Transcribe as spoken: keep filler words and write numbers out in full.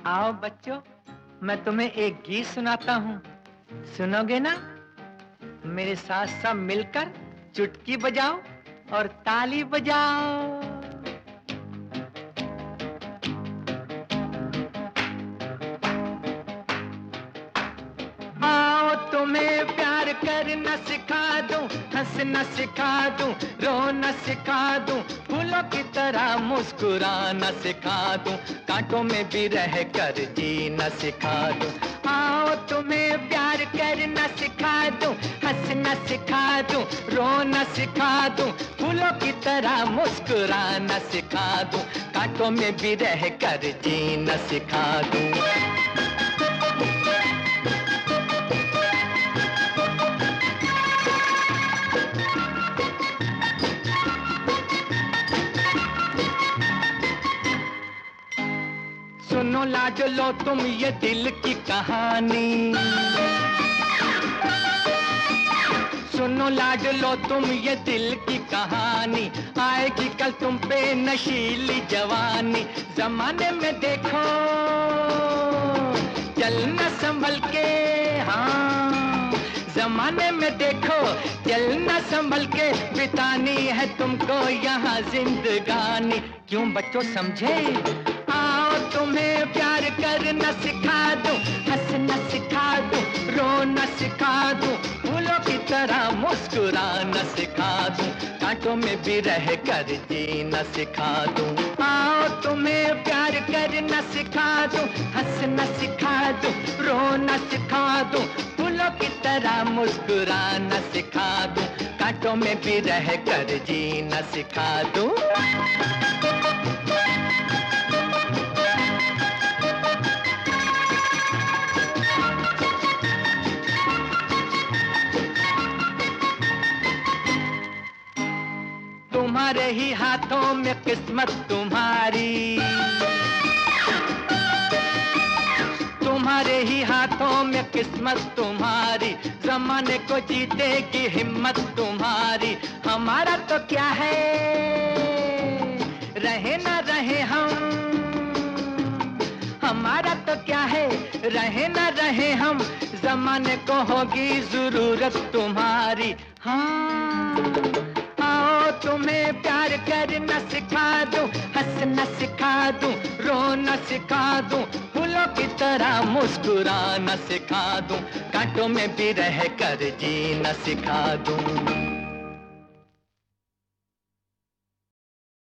आओ बच्चों, मैं तुम्हें एक गीत सुनाता हूँ, सुनोगे ना? मेरे साथ सब मिलकर चुटकी बजाओ और ताली बजाओ। आओ तुम्हें प्यार करना सिखा दूं, हंसना सिखा दूं, रोना सिखा दूं, फूलों की तरह मुस्कुराना सिखा दूं, कांटों में भी रह कर जीना सिखा दूं। आओ तुम्हें प्यार करना सिखा दूं, हंसना सिखा दूं, रोना सिखा दूं, फूलों की तरह मुस्कुराना सिखा दूं, कांटों में भी रह कर जीना सिखा दूं। सुनो लाडलो तुम ये दिल की कहानी, सुनो लाडलो तुम ये दिल की कहानी, आएगी कल तुम पे नशीली जवानी। जमाने में देखो चलना संभल के, हाँ जमाने में देखो चलना संभल के, बितानी है तुमको यहाँ जिंदगानी। क्यों बच्चों समझे? आओ तुम्हें प्यार करना सिखा दूं, हंसना सिखा दूं, रोना सिखा दूं, फूलों की तरह मुस्कुराना सिखा दूं, कांटों में भी रह कर जीना सिखा दूं। आओ तुम्हें प्यार करना सिखा दूं, हंसना सिखा दूं, रोना सिखा दूं, फूलों की तरह मुस्कुराना सिखा दूं, कांटों में भी रह कर जीना सिखा दूं। तुम्हारे ही हाथों में किस्मत तुम्हारी, तुम्हारे ही हाथों में किस्मत तुम्हारी, जमाने को जीते की हिम्मत तुम्हारी। हमारा तो क्या है, रहे ना रहे हम, हमारा तो क्या है, रहे ना रहे हम, जमाने को होगी जरूरत तुम्हारी। हाँ आओ तुम्हें प्यार करना सिखा दूं, हंसना सिखा दूं, रोना सिखा दूं, फूलों की तरह मुस्कुराना सिखा दूं, कांटों में भी रह कर जीना सिखा दूं।